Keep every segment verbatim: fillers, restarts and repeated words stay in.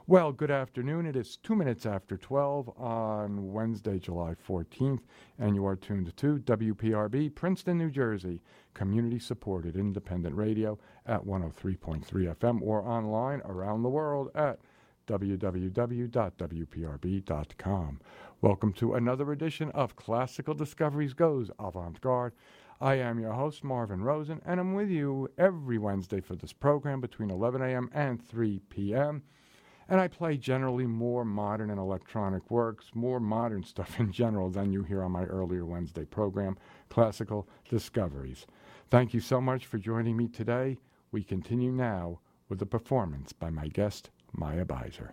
Well, good afternoon. It is two minutes after twelve on Wednesday, July fourteenth, and you are tuned to W P R B, Princeton, New Jersey, community-supported independent radio at one oh three point three F M or online around the world at w w w dot w p r b dot com. Welcome to another edition of Classical Discoveries Goes Avant-Garde. I am your host, Marvin Rosen, and I'm with you every Wednesday for this program between eleven a.m. and three p.m., and I play generally more modern and electronic works, more modern stuff in general than you hear on my earlier Wednesday program, Classical Discoveries. Thank you so much for joining me today. We continue now with a performance by my guest, Maya Beiser.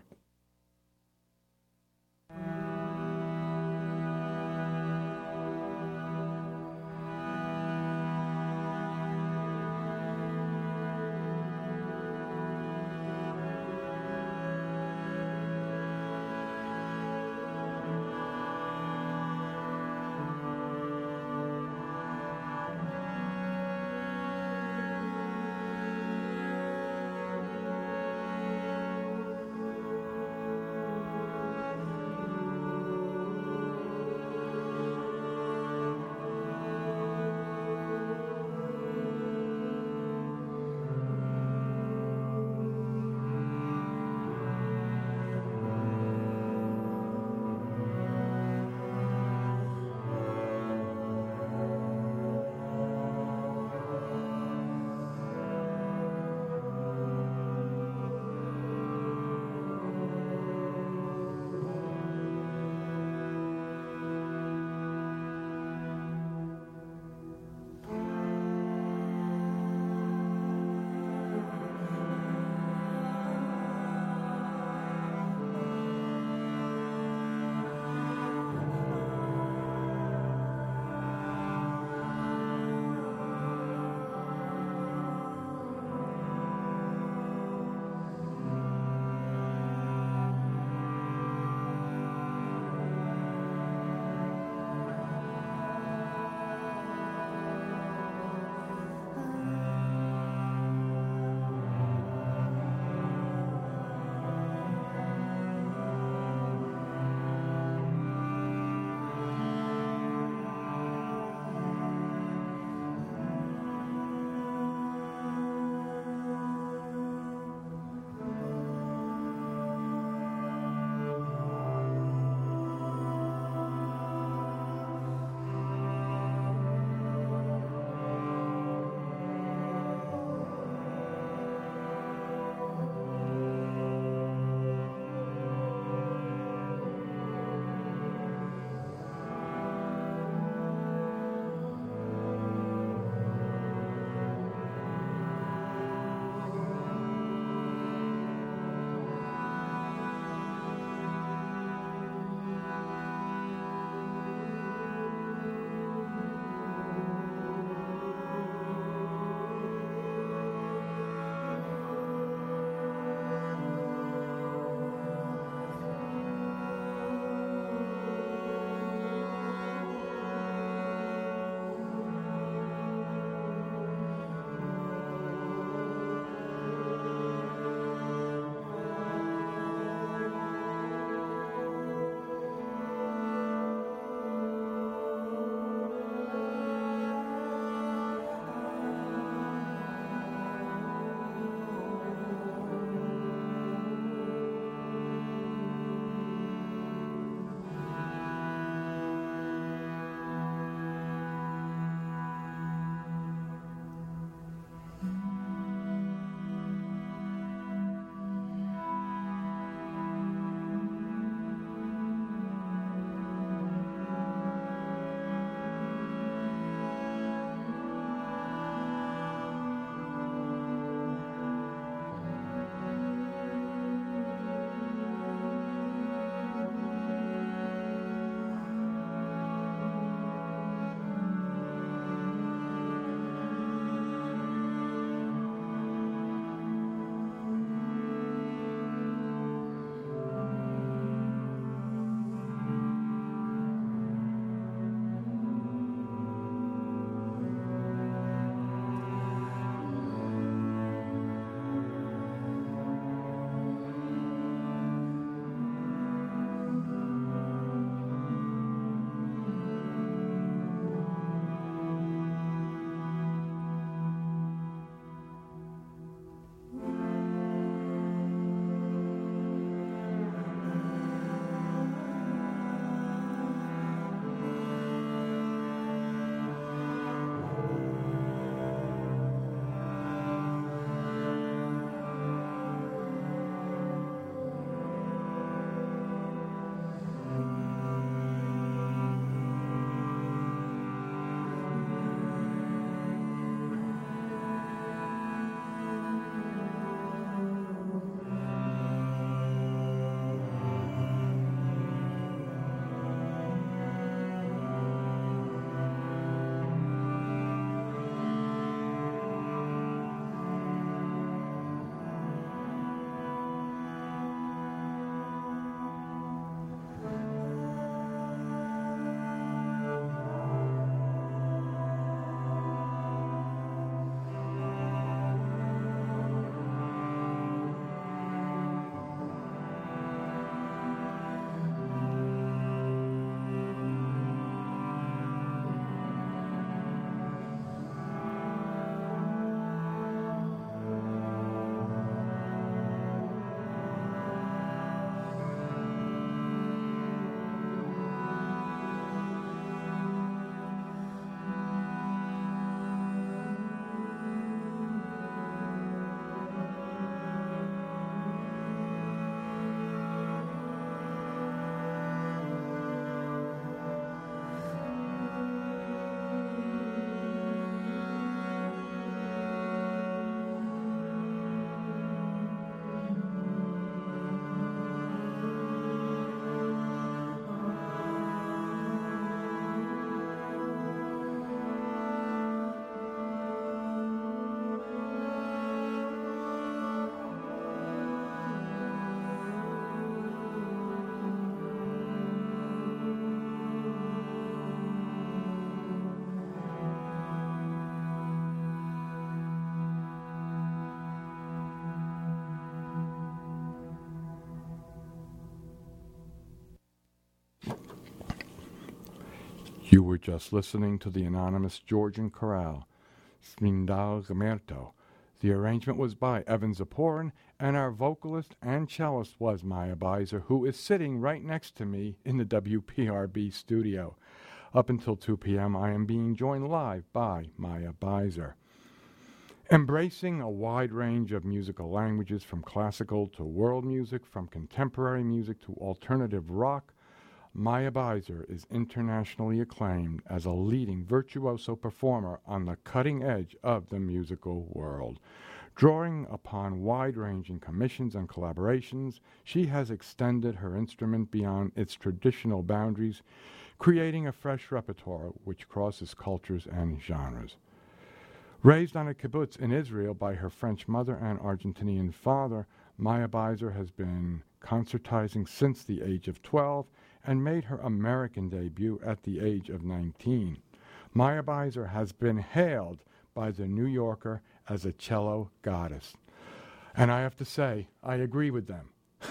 You were just listening to the anonymous Georgian chorale, Svindal Gemerto. The arrangement was by Evan Ziporyn, and our vocalist and cellist was Maya Beiser, who is sitting right next to me in the W P R B studio. Up until two p.m., I am being joined live by Maya Beiser. Embracing a wide range of musical languages, from classical to world music, from contemporary music to alternative rock, Maya Beiser is internationally acclaimed as a leading virtuoso performer on the cutting edge of the musical world. Drawing upon wide-ranging commissions and collaborations, she has extended her instrument beyond its traditional boundaries, creating a fresh repertoire which crosses cultures and genres. Raised on a kibbutz in Israel by her French mother and Argentinian father, Maya Beiser has been concertizing since the age of twelve and made her American debut at the age of nineteen. Maya Beiser has been hailed by The New Yorker as a cello goddess. And I have to say, I agree with them.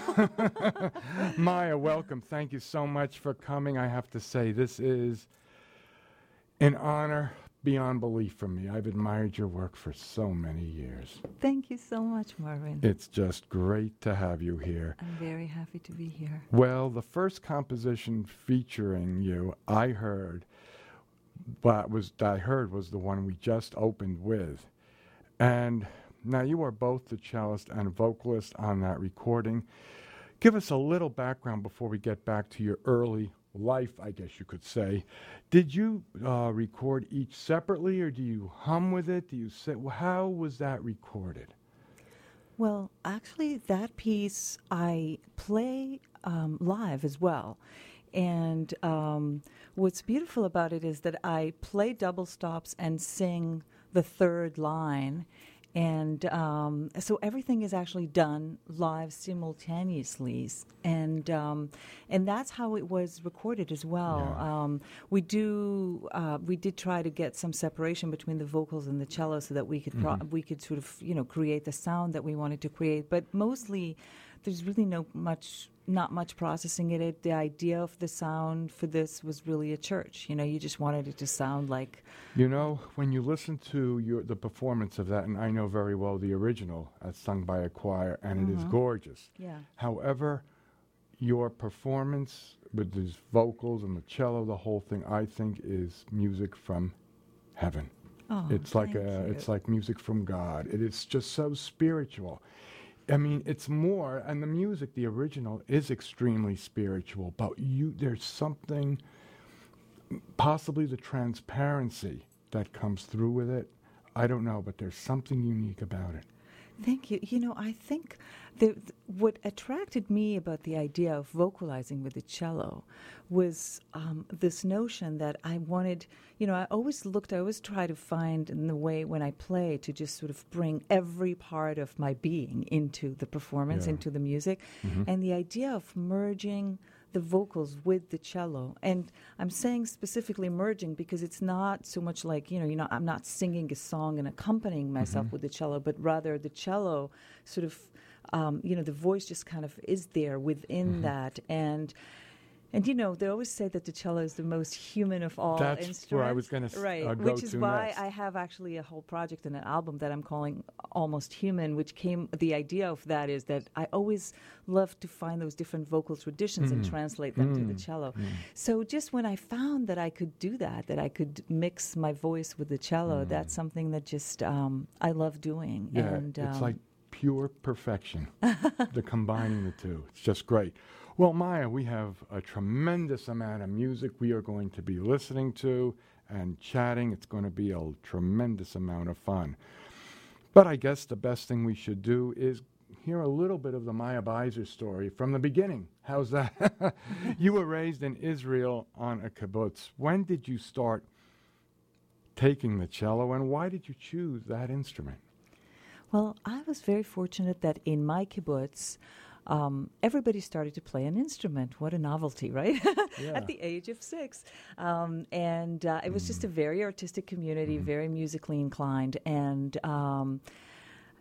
Maya, welcome. Thank you so much for coming. I have to say, this is an honor beyond belief for me. I've admired your work for so many years. Thank you so much, Marvin. It's just great to have you here. I'm very happy to be here. Well, the first composition featuring you I heard, but was I heard was the one we just opened with. And now you are both the cellist and vocalist on that recording. Give us a little background before we get back to your early life, I guess you could say. Did you uh, record each separately, or do you hum with it? Do you say, well, how was that recorded? Well, actually, that piece I play um, live as well. And um, what's beautiful about it is that I play double stops and sing the third line. And um, so everything is actually done live simultaneously, and um, and that's how it was recorded as well. Yeah. Um, we do uh, we did try to get some separation between the vocals and the cello so that we could pro- mm-hmm. we could sort of you know create the sound that we wanted to create. But mostly, there's really no much. Not much processing in it. The idea of the sound for this was really a church. You know, you just wanted it to sound like... You know, when you listen to your the performance of that, and I know very well the original as sung by a choir, and mm-hmm. it is gorgeous. Yeah. However, your performance with these vocals and the cello, the whole thing, I think is music from heaven. Oh, it's like a, you. It's like music from God. It is just so spiritual. I mean, it's more, and the music, the original, is extremely spiritual, but you, there's something, possibly the transparency that comes through with it. I don't know, but there's something unique about it. Thank you. You know, I think the, th- what attracted me about the idea of vocalizing with the cello was um, this notion that I wanted, you know, I always looked, I always try to find in the way when I play to just sort of bring every part of my being into the performance, yeah. into the music. Mm-hmm. And the idea of merging the vocals with the cello. And I'm saying specifically merging because it's not so much like, you know, you know, I'm not singing a song and accompanying myself mm-hmm. with the cello, but rather the cello sort of, um, you know, the voice just kind of is there within mm-hmm. that. And And, you know, they always say that the cello is the most human of all That's instruments. That's where I was going to right, uh, go which is to why next. I have actually a whole project and an album that I'm calling Almost Human, which came, the idea of that is that I always love to find those different vocal traditions mm. and translate them mm. to the cello. Mm. So just when I found that I could do that, that I could mix my voice with the cello, mm. that's something that just um, I love doing. Yeah, and, it's um, like pure perfection, the combining the two. It's just great. Well, Maya, we have a tremendous amount of music we are going to be listening to and chatting. It's going to be a tremendous amount of fun. But I guess the best thing we should do is hear a little bit of the Maya Beiser story from the beginning. How's that? You were raised in Israel on a kibbutz. When did you start taking the cello, and why did you choose that instrument? Well, I was very fortunate that in my kibbutz, Um, everybody started to play an instrument. What a novelty, right? Yeah. At the age of six. Um, and uh, it was mm. just a very artistic community, mm. very musically inclined. And um,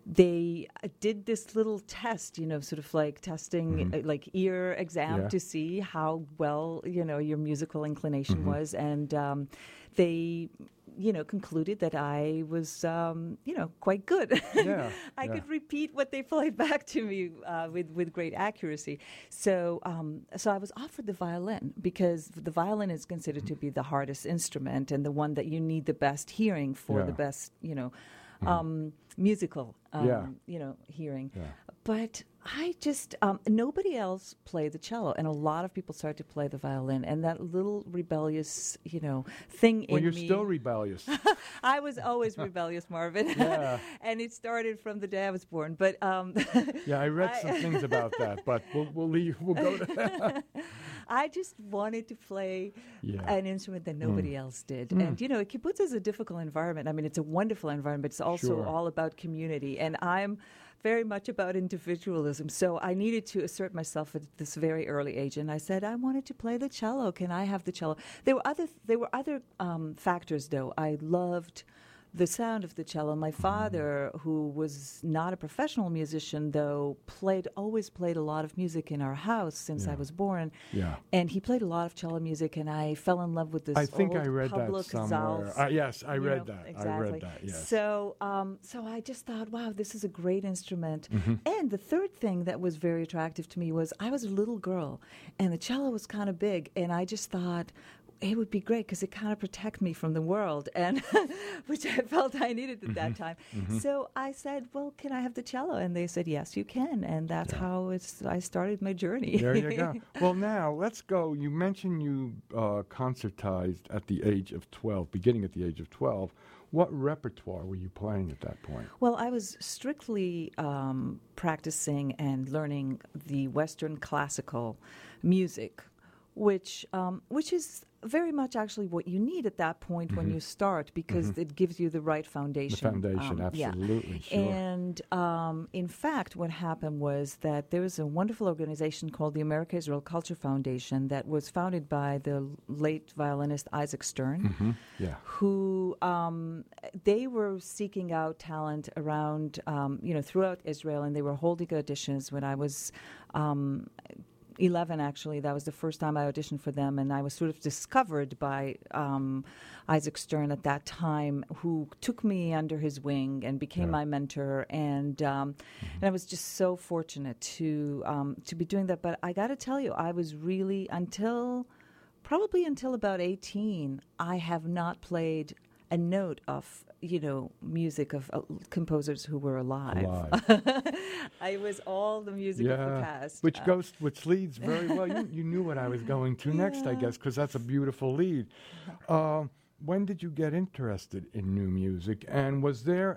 they did this little test, you know, sort of like testing, Mm-hmm. uh, like ear exam Yeah. to see how well, you know, your musical inclination Mm-hmm. was. And um, they, you know, concluded that I was, um, you know, quite good. Yeah, I yeah. could repeat what they played back to me uh, with with great accuracy. So, um, so I was offered the violin because the violin is considered to be the hardest instrument and the one that you need the best hearing for, Yeah. the best, you know, um, musical, um, Yeah. you know, hearing. Yeah. But I just, um, nobody else played the cello, and a lot of people started to play the violin, and that little rebellious, you know, thing Well, in you're me. still rebellious. I was always rebellious, Marvin. Yeah. And it started from the day I was born. But um, Yeah, I read I- some things about that, but we'll we'll leave. We'll go to that. I just wanted to play Yeah. an instrument that nobody else did. And, you know, kibbutz is a difficult environment. I mean, it's a wonderful environment, but it's also Sure. all about community. And I'm very much about individualism. So I needed to assert myself at this very early age. And I said, I wanted to play the cello. Can I have the cello? There were other, there were other um, factors, though. I loved the sound of the cello. My father, who was not a professional musician, though, played always played a lot of music in our house since I Yeah. was born. Yeah. And he played a lot of cello music, and I fell in love with this. I think old I read that Public somewhere. Zalf, Uh, yes, I you read know, that. Exactly. I read that. Yes. So, um, so I just thought, wow, this is a great instrument. Mm-hmm. And the third thing that was very attractive to me was I was a little girl, and the cello was kind of big, and I just thought it would be great because it kind of protect me from the world, and which I felt I needed at Mm-hmm. that time. So I said, "Well, can I have the cello?" And they said, "Yes, you can." And that's Yeah. how it's. I started my journey. There you go. Well, now let's go. You mentioned you uh, concertized at the age of twelve, beginning at the age of twelve. What repertoire were you playing at that point? Well, I was strictly um, practicing and learning the Western classical music, which um, which is very much actually what you need at that point when you start, because it gives you the right The foundation. foundation, Um, yeah. absolutely, sure. And um, in fact, what happened was that there was a wonderful organization called the America Israel Culture Foundation that was founded by the late violinist Isaac Stern, Mhm, yeah. who um, they were seeking out talent around, um, you know, throughout Israel, and they were holding auditions when I was um, eleven, actually. That was the first time I auditioned for them, and I was sort of discovered by um, Isaac Stern at that time, who took me under his wing and became Yeah. my mentor, and um, and I was just so fortunate to um, to be doing that. But I got to tell you, I was really, until probably until about eighteen, I have not played a note of, you know, music of uh, composers who were alive. Alive. I was all the music of the past. Which Uh, goes, which leads very well. You, you knew what I was going to next, I Yeah. guess, because that's a beautiful lead. Uh, when did you get interested in new music, and was there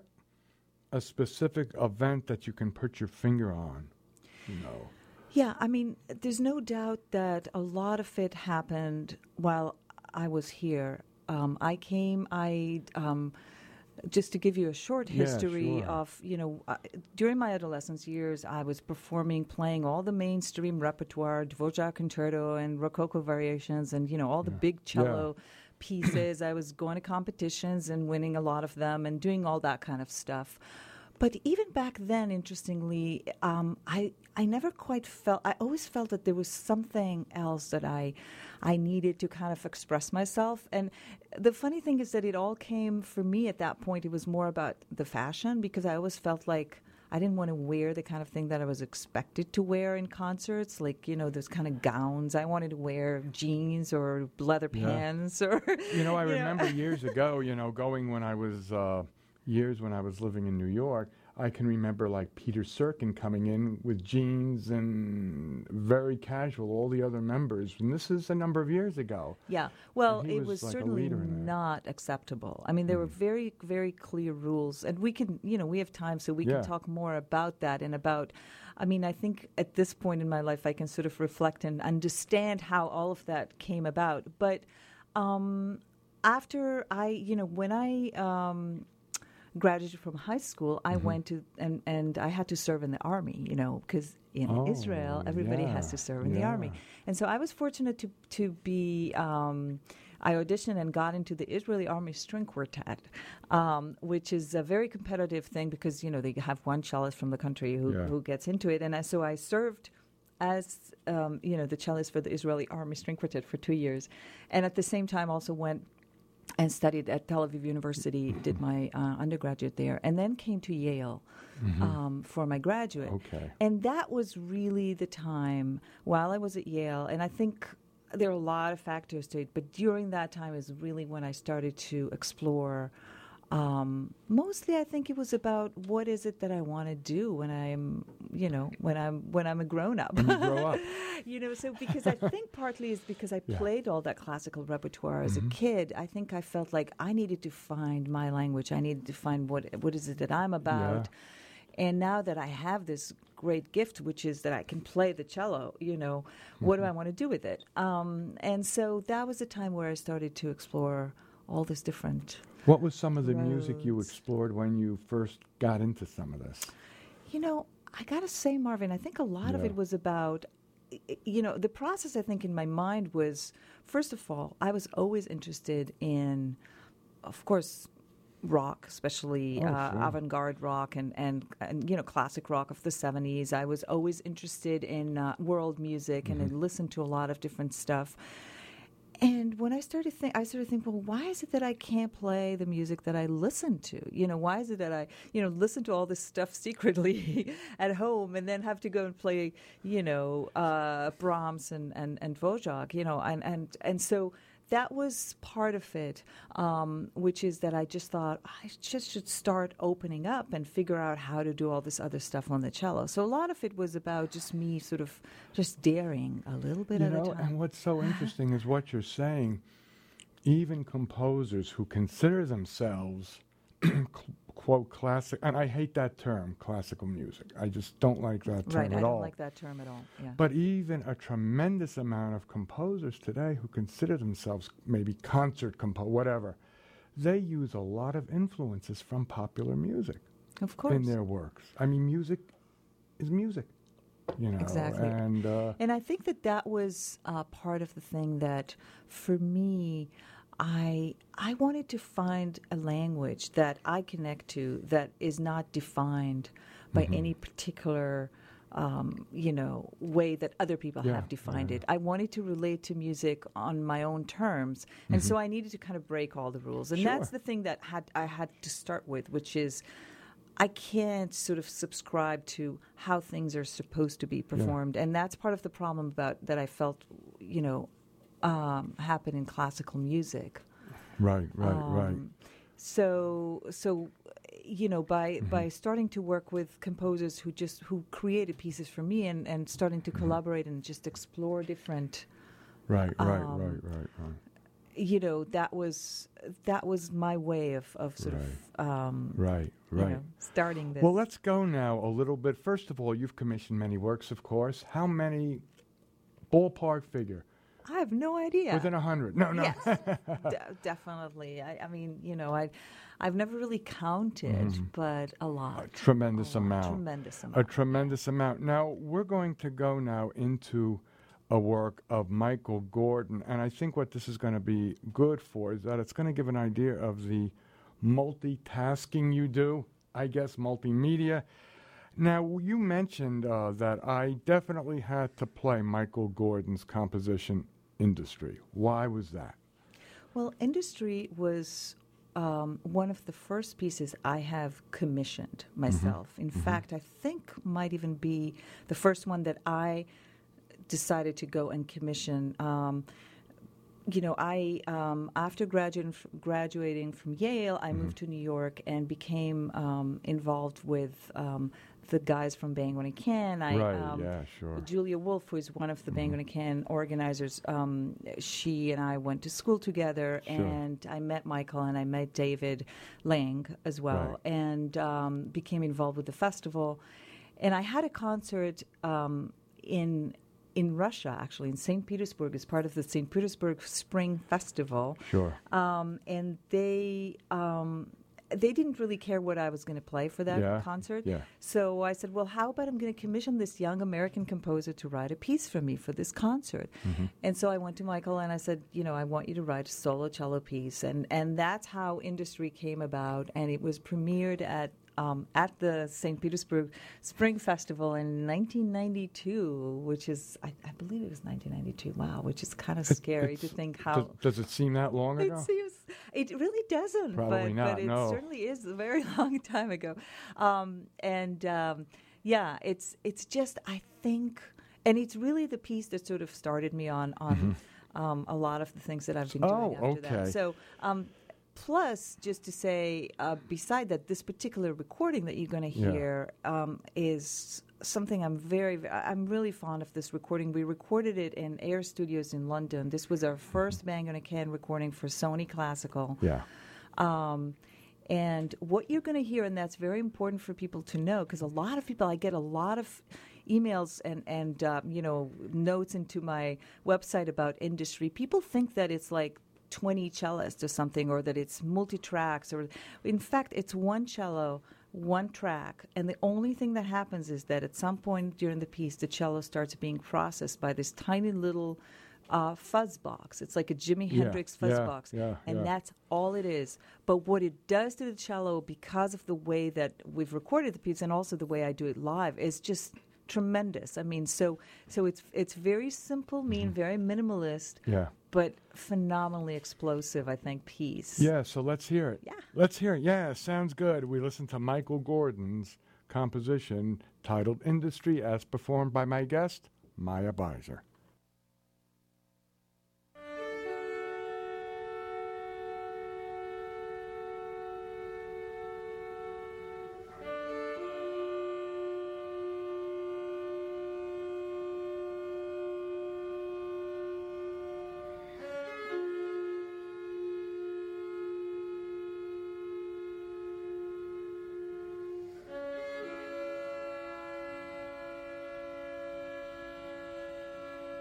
a specific event that you can put your finger on? You know. Yeah, I mean, there's no doubt that a lot of it happened while I was here. Um, I came, I, um, just to give you a short Yeah, history sure. of, you know, uh, during my adolescence years, I was performing, playing all the mainstream repertoire, Dvorak Concerto and Rococo Variations, and, you know, all the big cello pieces. I was going to competitions and winning a lot of them and doing all that kind of stuff. But even back then, interestingly, um, I I never quite felt. I always felt that there was something else that I I needed to kind of express myself. And the funny thing is that it all came for me at that point. It was more about the fashion, because I always felt like I didn't want to wear the kind of thing that I was expected to wear in concerts, like, you know, those kind of gowns. I wanted to wear jeans or leather Yeah. pants or. You know, I you know. remember years ago, you know, going when I was, uh, years when I was living in New York, I can remember like Peter Serkin coming in with jeans and very casual, all the other members. And this is a number of years ago. Yeah, well, he it was was like a certainly leader in that. not acceptable. I mean, there were very, very clear rules, and we can, you know, we have time, so we Yeah. can talk more about that and about. I mean, I think at this point in my life, I can sort of reflect and understand how all of that came about. But um, after I, you know, when I. Um, graduated from high school, I went to and, and I had to serve in the army, you know, because in Oh, Israel everybody has yeah, to serve in the army, yeah. and so I was fortunate to to be um, I auditioned and got into the Israeli Army String Quartet, um, which is a very competitive thing because, you know, they have one cellist from the country who, Yeah. who gets into it. And I, so I served as, um, you know, the cellist for the Israeli Army String Quartet for two years. And at the same time also went and studied at Tel Aviv University, did my uh, undergraduate there, and then came to Yale Mm-hmm. um, for my graduate. Okay. And that was really the time while I was at Yale, and I think there are a lot of factors to it, but during that time is really when I started to explore. Um, mostly, I think it was about what is it that I want to do when I'm, you know, when I'm when I'm a grown up. When you grow up. You know, so because I think partly is because I Yeah. played all that classical repertoire as Mhm. a kid. I think I felt like I needed to find my language. I needed to find what what is it that I'm about. And now that I have this great gift, which is that I can play the cello, you know, what do I want to do with it? Um, and so that was a time where I started to explore all this different. What was some of the music you Roads. explored when you first got into some of this? You know, I got to say, Marvin, I think a lot of Yeah. it was about, y- y- you know, the process I think in my mind was, first of all, I was always interested in, of course, rock, especially Oh, uh, sure. avant-garde rock and, and, and, you know, classic rock of the seventies. I was always interested in uh, world music and I listened to a lot of different stuff. And when I started think, I started thinking, well, why is it that I can't play the music that I listen to? You know, why is it that I, you know, listen to all this stuff secretly at home and then have to go and play, you know, uh, Brahms and and and Dvorak, you know, and and and so that was part of it, um, which is that I just thought I just should start opening up and figure out how to do all this other stuff on the cello. So a lot of it was about just me sort of just daring a little bit You at know, a time. and what's so interesting is what you're saying. Even composers who consider themselves, quote, classic, and I hate that term, classical music. I just don't like that term Right, at I all. don't like that term at all. Yeah. But even a tremendous amount of composers today who consider themselves maybe concert compo, whatever, they use a lot of influences from popular music Of course. in their works. I mean, music is music, you know. Exactly. And uh, And I think that that was uh, part of the thing that, for me, I I wanted to find a language that I connect to that is not defined by Mhm. any particular, um, you know, way that other people Yeah, have defined yeah. it. I wanted to relate to music on my own terms, and so I needed to kind of break all the rules. And that's Sure. the thing that had I had to start with, which is I can't sort of subscribe to how things are supposed to be performed, and that's part of the problem about that I felt, you know, um, happen in classical music. right, right, right. Um, So, so, you know, by by starting to work with composers who just who created pieces for me, and, and starting to collaborate and just explore different, Right, right, um, right, right, right. you know, that was that was my way of of sort of um, Right, you right. know, starting this. Well, let's go now a little bit. First of all, you've commissioned many works, of course. How many, ballpark figure? I have no idea. Within a hundred? No, no. Yes, de- definitely. I, I mean, you know, I, I've never really counted, but a lot. A tremendous A lot, amount. Tremendous A amount. tremendous amount. Now, we're going to go now into a work of Michael Gordon, and I think what this is going to be good for is that it's going to give an idea of the multitasking you do, I guess, multimedia. Now, you mentioned uh, that I definitely had to play Michael Gordon's composition Industry. Why was that? Well, Industry was um, one of the first pieces I have commissioned myself. In fact, I think might even be the first one that I decided to go and commission. Um, you know, I um, after graduating graduating from Yale, I moved to New York and became um, involved with um, the guys from Bang When I Can. I, right, um, yeah, sure. Julia Wolf, who is one of the Bang When I Can organizers, um, she and I went to school together, Sure. and I met Michael and I met David Lang as well, Right. and um, became involved with the festival. And I had a concert um, in in Russia, actually, in Saint Petersburg, as part of the Saint Petersburg Spring Festival. Sure. Um, and they, um, they didn't really care what I was going to play for that Yeah, concert. yeah. So I said, well, how about I'm going to commission this young American composer to write a piece for me for this concert? Mm-hmm. And so I went to Michael and I said, you know, I want you to write a solo cello piece. And, and that's how Industry came about. And it was premiered at Um, at the Saint Petersburg Spring Festival in nineteen ninety-two, which is, I, I believe it was nineteen ninety-two. Wow, which is kind of scary It's- to think how. Does, does it seem that long It ago? seems it really doesn't, Probably but, not, but it no. certainly is a very long time ago. Um, and um, yeah, it's it's just I think, and it's really the piece that sort of started me on on um, a lot of the things that I've been doing Oh, after okay. that. So. Um, Plus, just to say, uh, beside that, this particular recording that you're going to Yeah. hear um, is something I'm very, ve- I'm really fond of this recording. We recorded it in Air Studios in London. This was our first Bang on a Can recording for Sony Classical. Yeah. Um, and what you're going to hear, and that's very important for people to know, because a lot of people, I get a lot of emails and, and um, you know, notes into my website about Industry. People think that it's like twenty cellists or something, or that it's multi-tracks, or in fact it's one cello, one track, and the only thing that happens is that at some point during the piece the cello starts being processed by this tiny little uh, fuzz box. It's like a Jimi Yeah, Hendrix fuzz yeah, box, yeah, and yeah. that's all it is. But what it does to the cello, because of the way that we've recorded the piece and also the way I do it live, is just tremendous. I mean, so so it's it's very simple, mean, very minimalist, Yeah. but phenomenally explosive, I think, piece. Yeah, so let's hear it. Yeah. Let's hear it. Yeah, sounds good. We listen to Michael Gordon's composition titled Industry as performed by my guest, Maya Beiser. Thank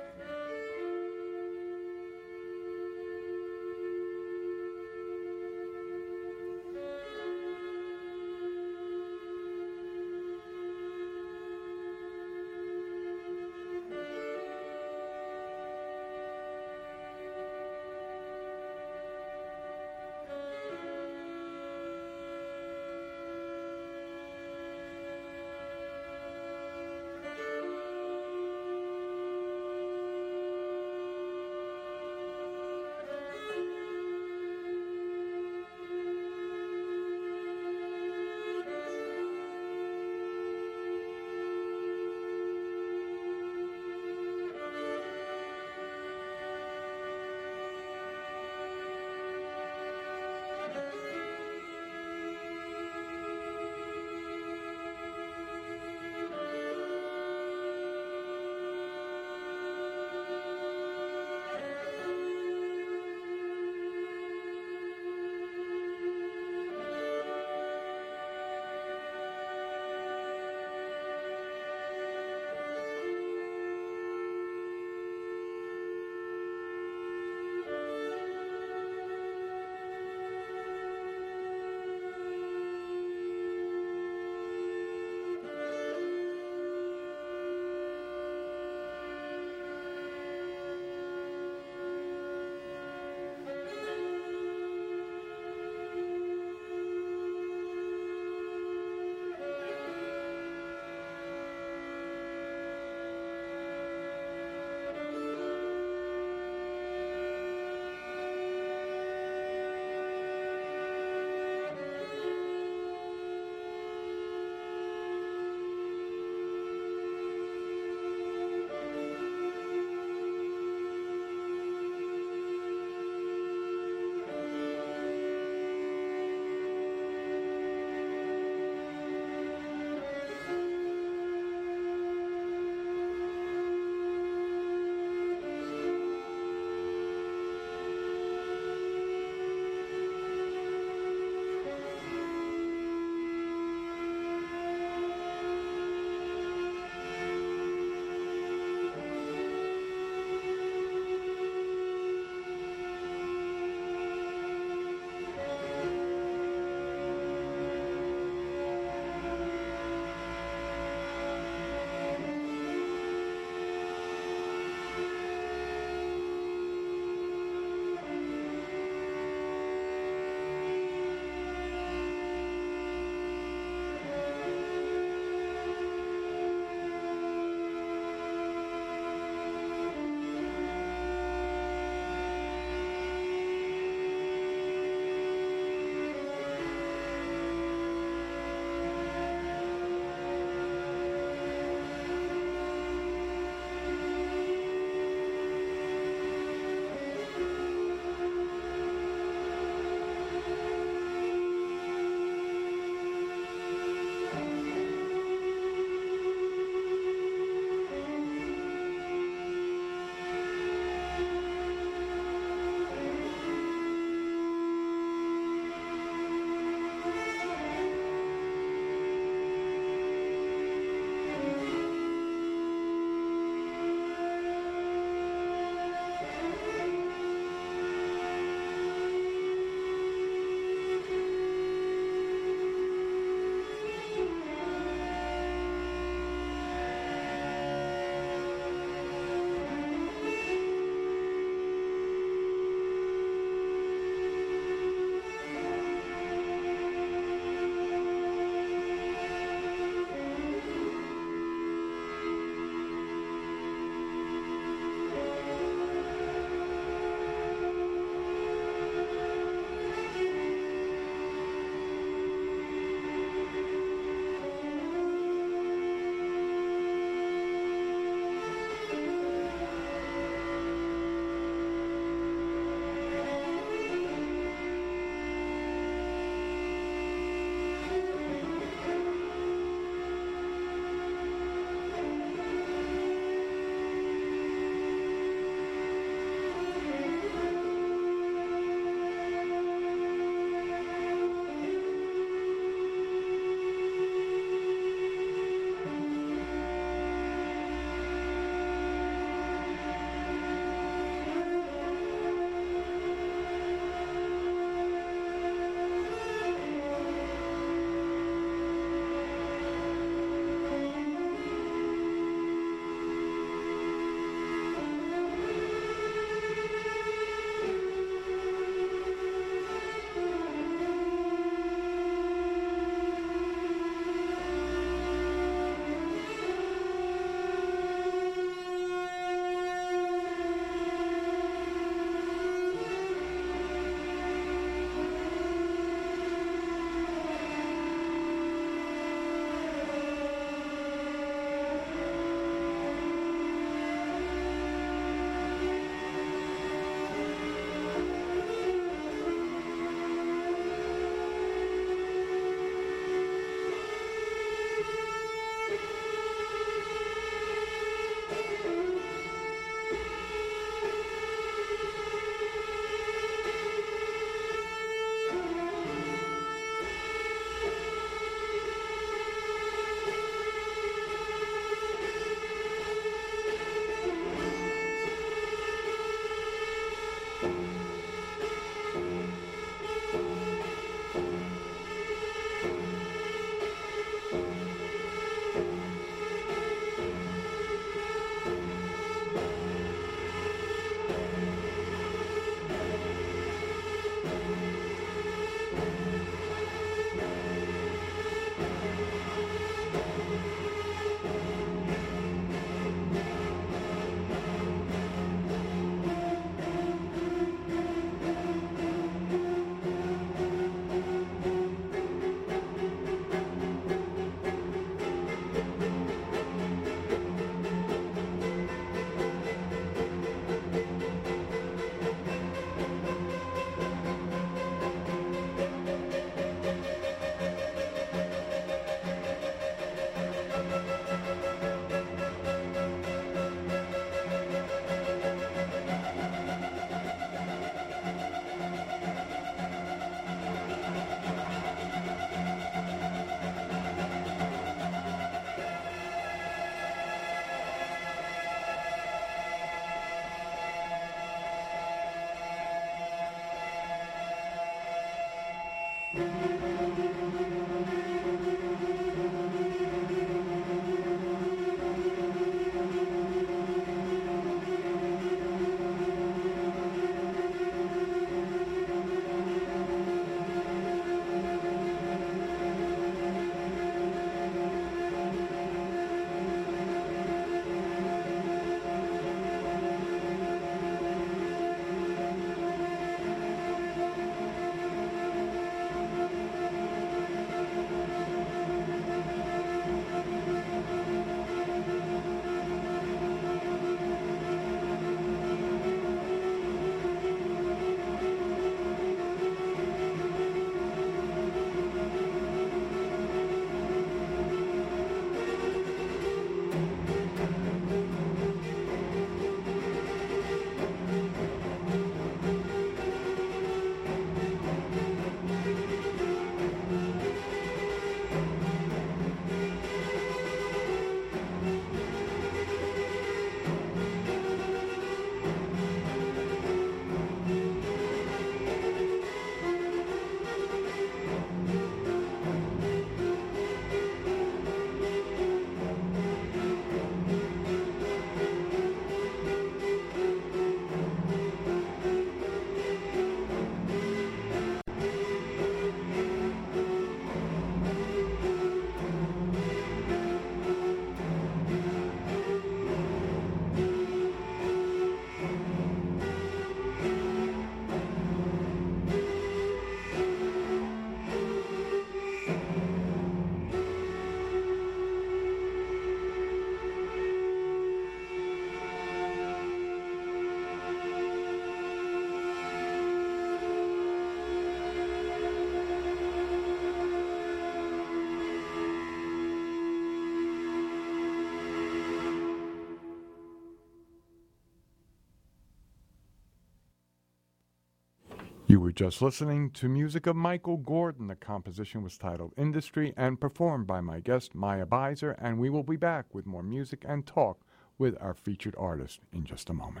You were just listening to music of Michael Gordon. The composition was titled Industry and performed by my guest, Maya Beiser, and we will be back with more music and talk with our featured artist in just a moment.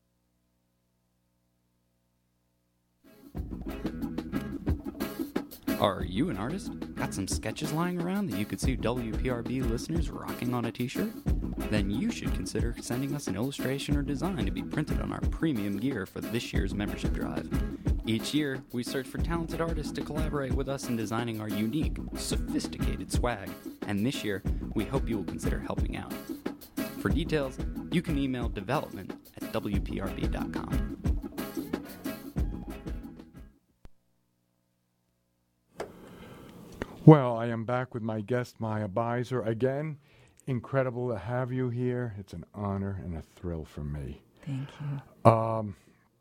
Are you an artist? Got some sketches lying around that you could see W P R B listeners rocking on a t-shirt? Then you should consider sending us an illustration or design to be printed on our premium gear for this year's membership drive. Each year, we search for talented artists to collaborate with us in designing our unique, sophisticated swag, and this year, we hope you will consider helping out. For details, you can email development at W P R B dot com. Well, I am back with my guest, Maya Beiser. Again, incredible to have you here. It's an honor and a thrill for me. Thank you. Um,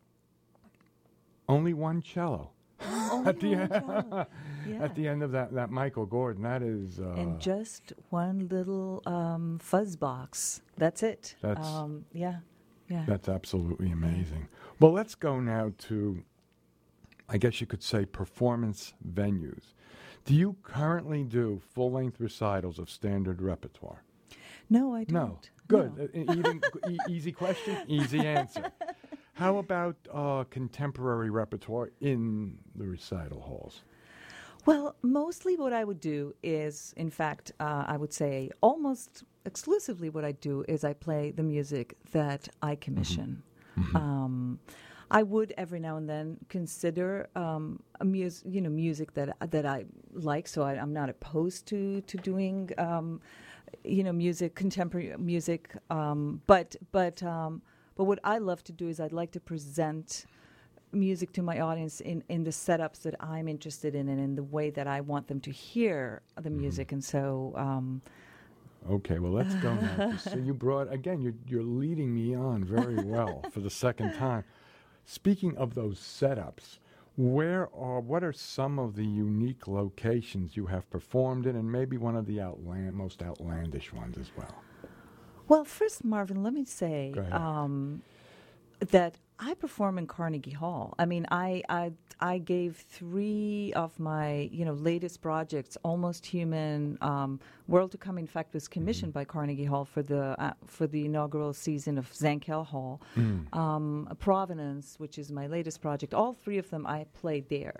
only one cello. Only at, the one end, cello. Yeah. at the end of that, that Michael Gordon, that is... Uh, and just one little um, fuzz box. That's it. That's, um, yeah, yeah. That's absolutely amazing. Well, let's go now to, I guess you could say, performance venues. Do you currently do full-length recitals of standard repertoire? No, I don't. No. Good. No. Uh, even, e- easy question, easy answer. How about uh, contemporary repertoire in the recital halls? Well, mostly what I would do is, in fact, uh, I would say almost exclusively what I do is I play the music that I commission. Mm-hmm. Um, I would every now and then consider um, a mus- you know, music that that I like. So I, I'm not opposed to to doing, um, you know, music, contemporary music. Um, but but um, but what I love to do is I'd like to present music to my audience in, in the setups that I'm interested in and in the way that I want them to hear the music. Mm-hmm. And so. Um, Okay, well, let's go now. So you brought, again, you're, you're leading me on very well for the second time. Speaking of those setups, where are, what are some of the unique locations you have performed in, and maybe one of the outland, most outlandish ones as well? Well, first, Marvin, let me say um, that I perform in Carnegie Hall. I mean, I, I I gave three of my you know latest projects, Almost Human, um, World to Come. In fact, was commissioned mm-hmm. by Carnegie Hall for the uh, for the inaugural season of Zankel Hall. Mm. Um, Provenance, which is my latest project. All three of them I played there.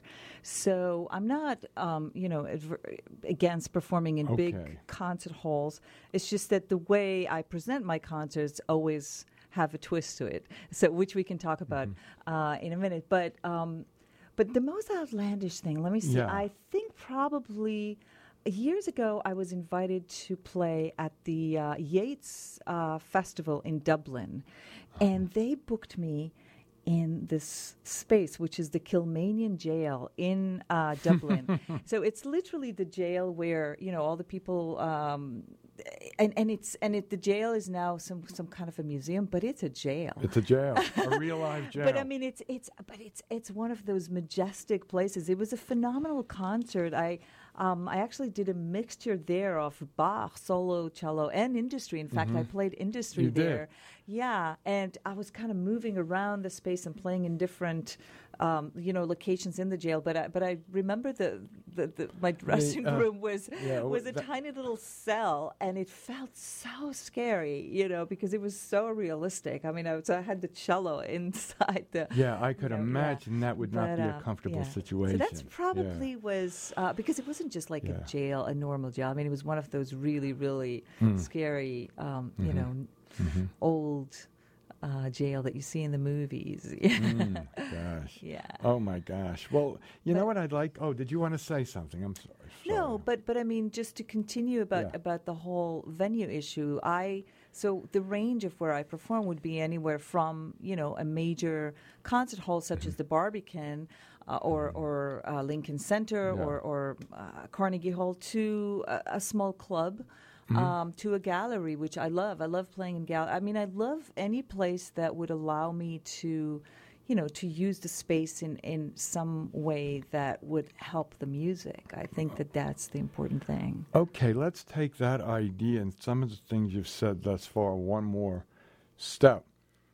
So I'm not um, you know adver- against performing in okay. big concert halls. It's just that the way I present my concerts always have a twist to it, so which we can talk about mm-hmm. uh, in a minute. But um, but the most outlandish thing, let me see. Yeah. I think probably years ago I was invited to play at the uh, Yeats uh, Festival in Dublin, oh. and they booked me in this space, which is the Kilmanian Jail in uh, Dublin. So it's literally the jail where you know all the people. Um, And and it's and it the jail is now some, some kind of a museum, but it's a jail. It's a jail, a real live jail. But I mean, it's it's but it's it's one of those majestic places. It was a phenomenal concert. I um, I actually did a mixture there of Bach, solo, cello, and industry. In fact, mm-hmm. I played industry you there. Did. Yeah, and I was kind of moving around the space and playing in different. Um, you know, locations in the jail, but I, but I remember the, the, the my dressing uh, room was yeah, was a that, tiny little cell, and it felt so scary, you know, because it was so realistic. I mean, I, was, I had the cello inside the. Yeah, I could you know, imagine yeah. that would but, not be uh, a comfortable yeah. situation. So that's probably yeah. was uh, because it wasn't just like yeah. a jail, a normal jail. I mean, it was one of those really, really mm. scary, um, mm-hmm. you know, mm-hmm. old. Uh, jail that you see in the movies. mm, gosh. Yeah. Oh my gosh. Well, you but know what I'd like? Oh, did you want to say something? I'm sorry. sorry. No, but but I mean, just to continue about Yeah. about the whole venue issue. I so the range of where I perform would be anywhere from you know a major concert hall such mm-hmm. as the Barbican. Uh, or or uh, Lincoln Center yeah. or or uh, Carnegie Hall to a, a small club. Mm-hmm. Um, to a gallery, which I love. I love playing in gallery. I mean, I love any place that would allow me to, you know, to use the space in, in some way that would help the music. I think that that's the important thing. Okay, let's take that idea and some of the things you've said thus far one more step.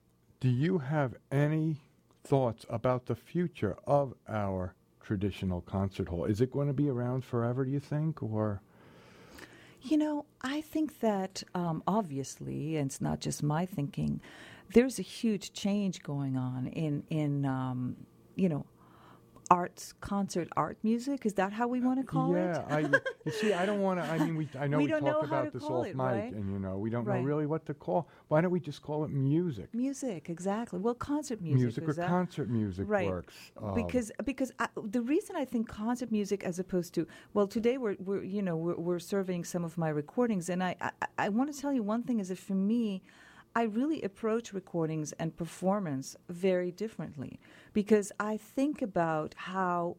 Do you have any thoughts about the future of our traditional concert hall? Is it going to be around forever, do you think, or... You know, I think that um, obviously, and it's not just my thinking, there's a huge change going on in, in um, you know, arts, concert art music. Is that how we want to call yeah, it? Yeah, I. You see, I don't want to. I mean, we. I know we, we don't talked know how about to this call off it, mic, right? and you know, we don't right. know really what to call. Why don't we just call it music? Music, exactly. Well, concert music. Music or that? concert music right. works. Um, because because I, the reason I think concert music, as opposed to well, today we're we're you know we're, we're surveying some of my recordings, and I I, I want to tell you one thing is that for me, I really approach recordings and performance very differently because I think about how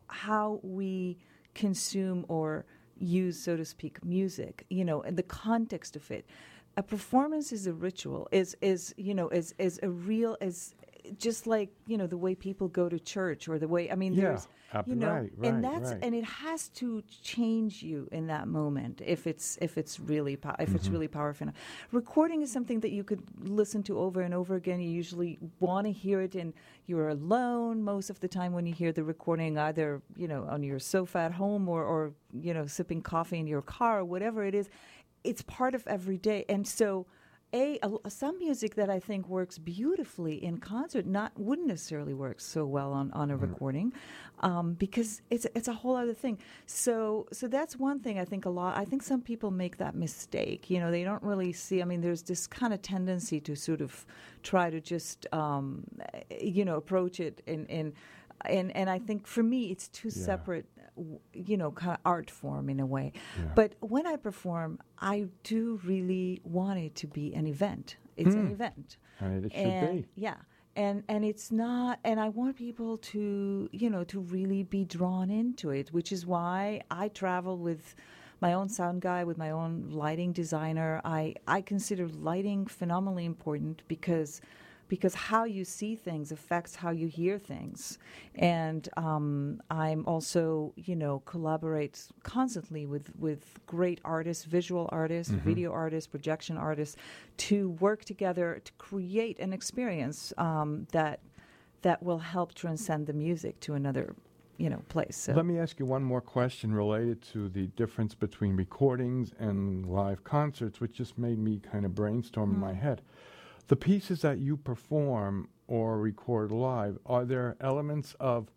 how we consume or use, so to speak, music, you know, and the context of it. A performance is a ritual, is is you know, is is a real is just like you know the way people go to church or the way I mean yeah, there's ab- you know right, right, and that's right. and it has to change you in that moment if it's if it's really po- if mm-hmm. it's really powerful enough. Recording is something that you could listen to over and over again. You usually want to hear it and you're alone most of the time when you hear the recording, either you know on your sofa at home or or you know sipping coffee in your car or whatever it is. It's part of every day, and so a, a some music that I think works beautifully in concert not wouldn't necessarily work so well on, on a mm-hmm. recording, um, because it's it's a whole other thing. So so that's one thing I think a lot. I think some people make that mistake. You know, they don't really see. I mean, there's this kind of tendency to sort of try to just um, you know approach it in in. And and I think for me it's two yeah. separate, you know, kind of art form in a way. Yeah. But when I perform, I do really want it to be an event. It's mm. an event. And it should and, be. Yeah. And and it's not, and I want people to, you know, to really be drawn into it, which is why I travel with my own sound guy, with my own lighting designer. I, I consider lighting phenomenally important because because how you see things affects how you hear things. And um, I'm also, you know, collaborate constantly with, with great artists, visual artists, Mm-hmm. video artists, projection artists, to work together to create an experience um, that that will help transcend the music to another, you know, place. So. Let me ask you one more question related to the difference between recordings and live concerts, which just made me kind of brainstorm in my head. The pieces that you perform or record live, are there elements of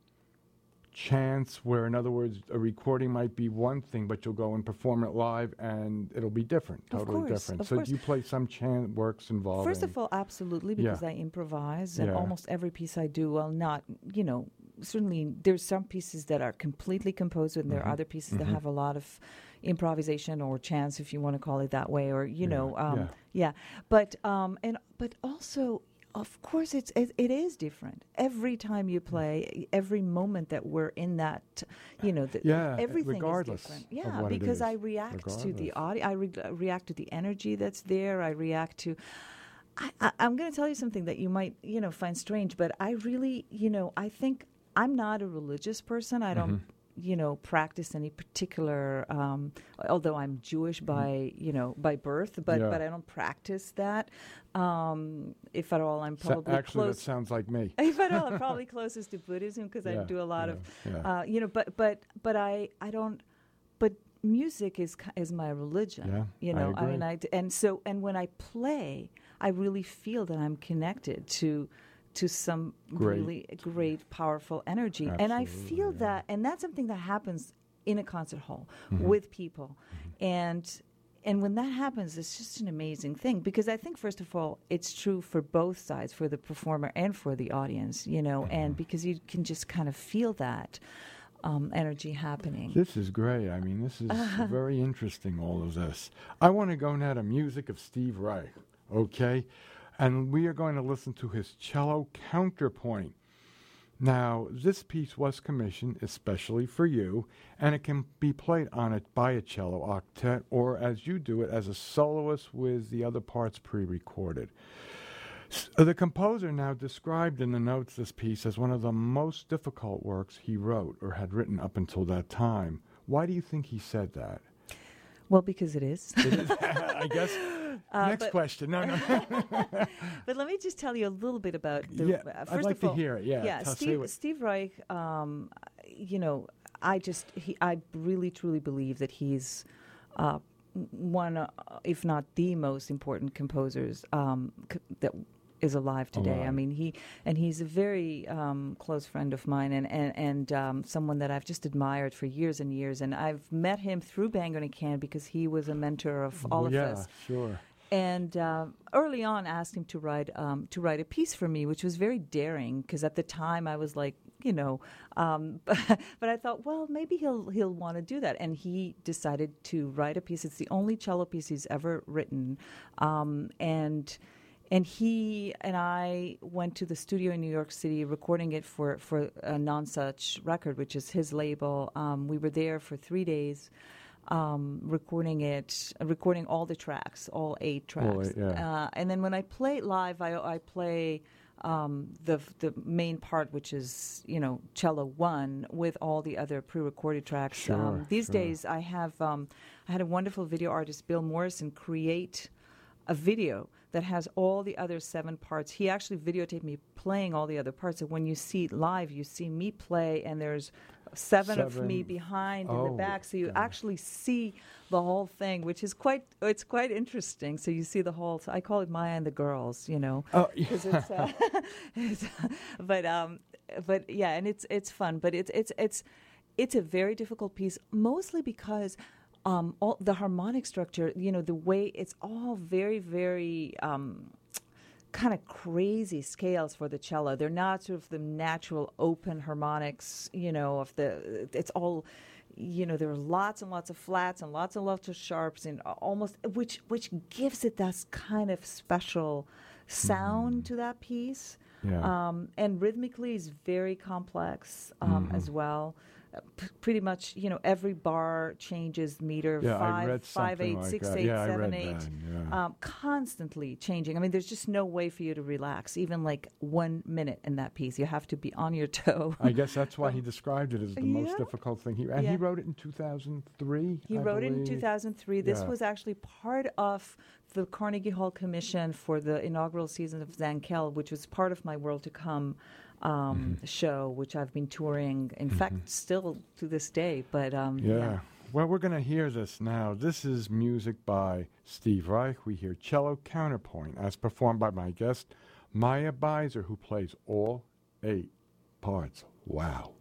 chance where, in other words, a recording might be one thing, but you'll go and perform it live and it'll be different, Of totally course, different? of So course. do you play some chant works involving? First of all, absolutely, because Yeah. I improvise, and Yeah. almost every piece I do, well, not, you know, certainly there's some pieces that are completely composed, and there are other pieces that have a lot of improvisation or chance, if you want to call it that way, or, you Yeah, know, um, yeah. yeah. But, um, and, but also, of course, it's it, it is different every time you play. Every moment that we're in that, you know, the, Yeah, everything regardless is different. of Yeah, what it because is, I react to the regardless. audio. I re- react to the energy that's there. I react to. I, I, I'm going to tell you something that you might, you know, find strange, but I really, you know, I think I'm not a religious person. I don't. You know, practice any particular. Um, although I'm Jewish by, you know, by birth, but Yeah. but I don't practice that. Um, if at all, I'm So probably actually, close. that sounds like me. If at all, I'm probably closest to Buddhism because Yeah, I do a lot yeah, of, yeah. uh, you know. But but but I I don't. But music is ki- is my religion. Yeah, you I know. agree. mean, I d- and so and when I play, I really feel that I'm connected to. to some Great. really great, powerful energy. And I Absolutely, feel yeah. that, and that's something that happens in a concert hall Mm-hmm. with people. And and when that happens, it's just an amazing thing, because I think, first of all, it's true for both sides, for the performer and for the audience, you know, Mm-hmm. and because you can just kind of feel that um, energy happening. This is great. I mean, this is very interesting, all of this. I want to go now to music of Steve Reich, okay? And we are going to listen to his cello counterpoint. Now, this piece was commissioned especially for you, and it can be played on it by a cello octet, or as you do it, as a soloist with the other parts pre-recorded. S- The composer now described in the notes this piece as one of the most difficult works he wrote or had written up until that time. Why do you think he said that? Well, because it is. I guess. Next but- question. No, no. But let me just tell you a little bit about the. Yeah, uh, I'd first like of to all, hear it, yeah. yeah. Tell- say Steve, what- Steve Reich. Um, you know, I just he, I really truly believe that he's uh, one, uh, if not the most important composers um, c- that is alive today. I Alive. mean, he and he's a very um, close friend of mine, and and and um, someone that I've just admired for years and years. And I've met him through Bangor and Can because he was a mentor of all Well, of yeah, us. sure. And uh, early on, asked him to write um, to write a piece for me, which was very daring, because at the time I was like, you know, um, but I thought, well, maybe he'll he'll want to do that, and he decided to write a piece. It's the only cello piece he's ever written, um, and. And he and I went to the studio in New York City, recording it for, for a Non-Such record, which is his label. Um, we were there for three days, um, recording it, uh, recording all the tracks, all eight tracks. All eight, yeah. uh, and then when I play it live, I, I play um, the the main part, which is, you know, cello one, with all the other pre-recorded tracks. Sure, um, these sure. days, I have um, I had a wonderful video artist, Bill Morrison, create a video that has all the other seven parts. He actually videotaped me playing all the other parts. So when you see it live, you see me play, and there's seven, of me Seven. behind in Oh, the back. So you God. actually see the whole thing, which is quite, it's quite interesting. So you see the whole, so I call it Maya and the Girls, you know. Oh, 'Cause it's, uh, it's, but, um, but yeah, and it's, it's fun, but it's, it's, it's, it's a very difficult piece, mostly because Um, all the harmonic structure, you know, the way it's all very, very um, kind of crazy scales for the cello. They're not sort of the natural open harmonics, you know, of the, it's all, you know, there are lots and lots of flats and lots and lots of sharps, and almost, which, which gives it that kind of special sound to that piece. Yeah. Um, and rhythmically is very complex um, Mhm. as well. uh, p- pretty much, you know, every bar changes meter, Yeah, I five, read five, something eight, like six, that. eight, Yeah, I seven, read eight, that, yeah. um, constantly changing. I mean, there's just no way for you to relax, even like one minute in that piece. You have to be on your toe. I guess that's why he described it as the most Yeah. difficult thing. He, and Yeah. he wrote it in two thousand three, He I wrote it in believe. two thousand three. This Yeah. was actually part of the Carnegie Hall Commission for the inaugural season of Zankel, which was part of my World to Come um, Mm-hmm. show, which I've been touring, in fact, still to this day. But um, Yeah. Well, we're going to hear this now. This is music by Steve Reich. We hear Cello Counterpoint as performed by my guest, Maya Beiser, who plays all eight parts. Wow.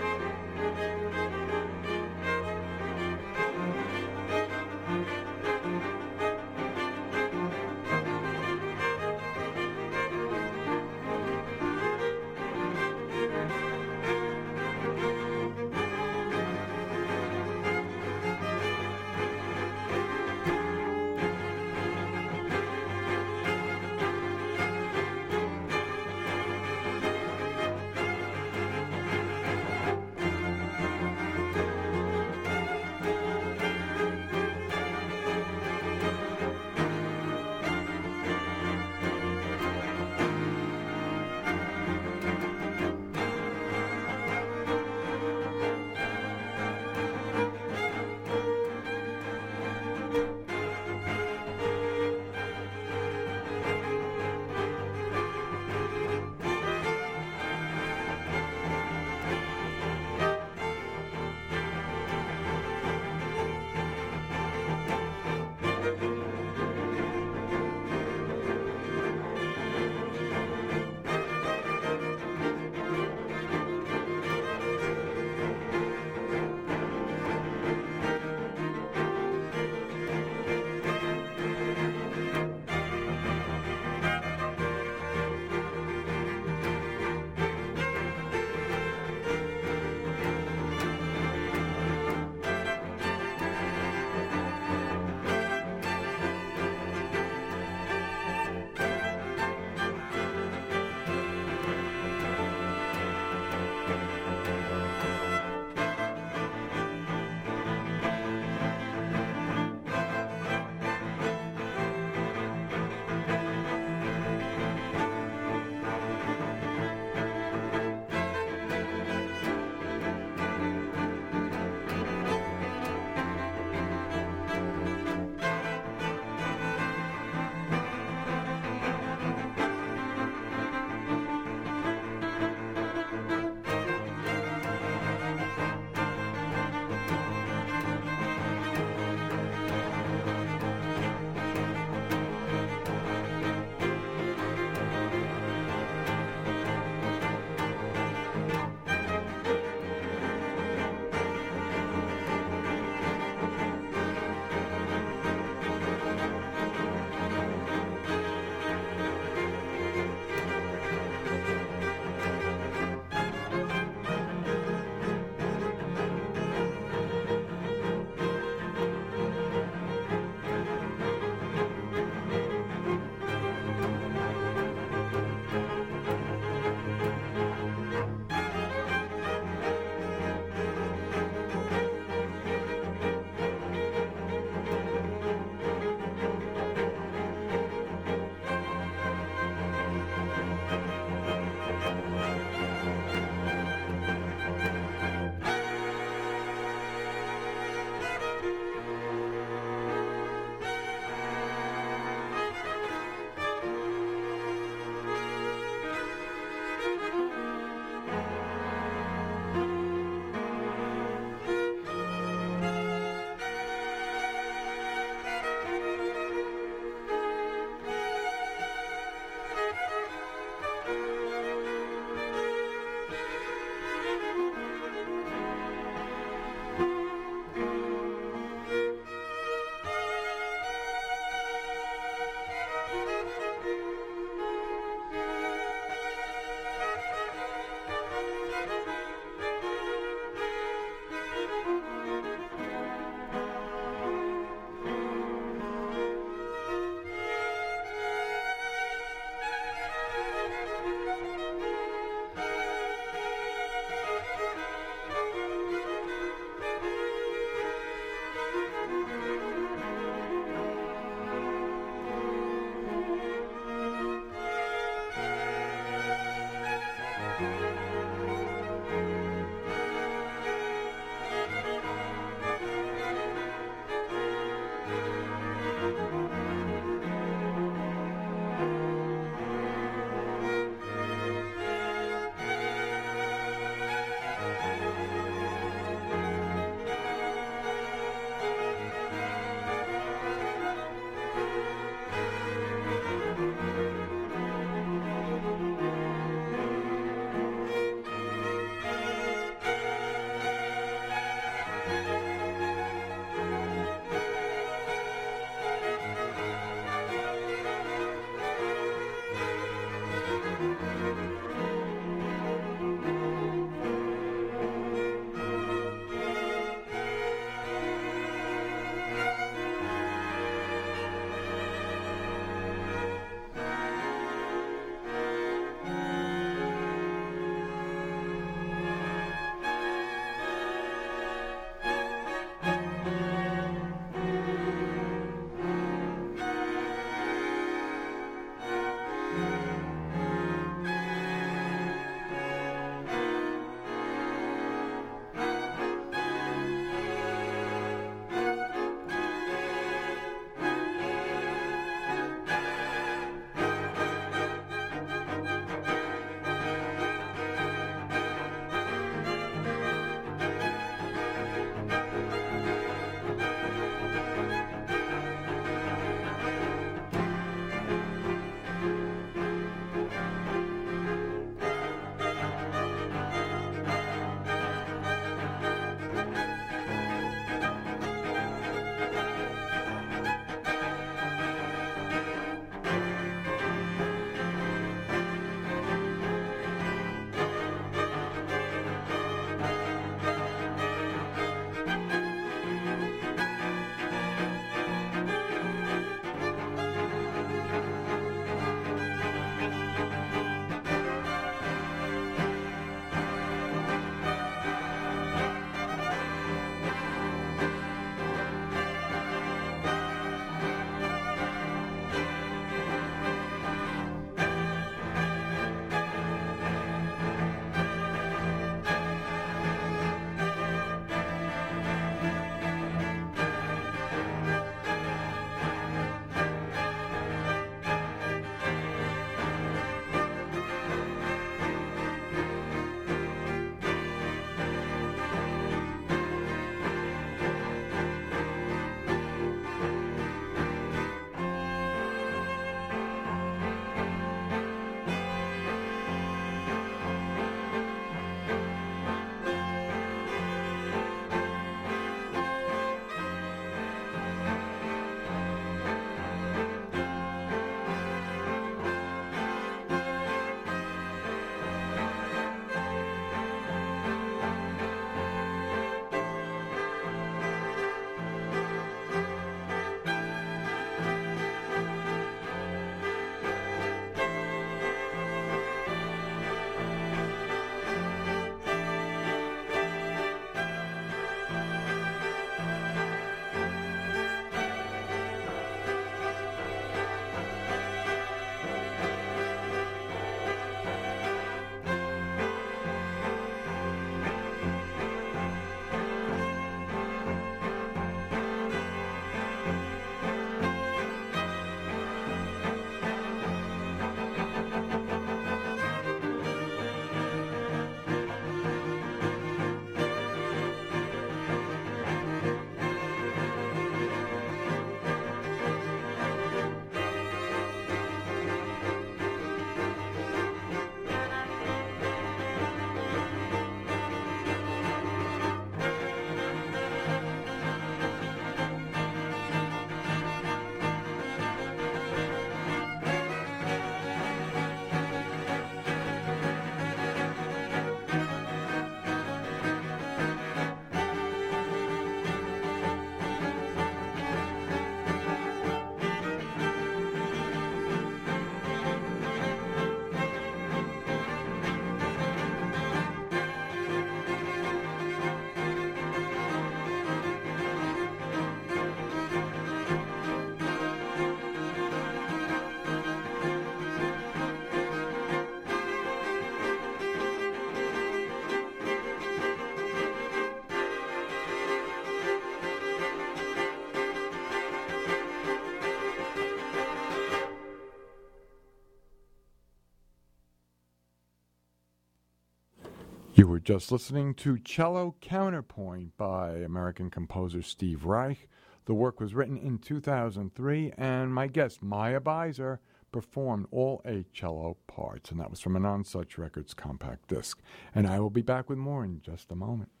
You were just listening to Cello Counterpoint by American composer Steve Reich. The work was written in two thousand three, and my guest, Maya Beiser, performed all eight cello parts, and that was from a Non Such Records compact disc. And I will be back with more in just a moment.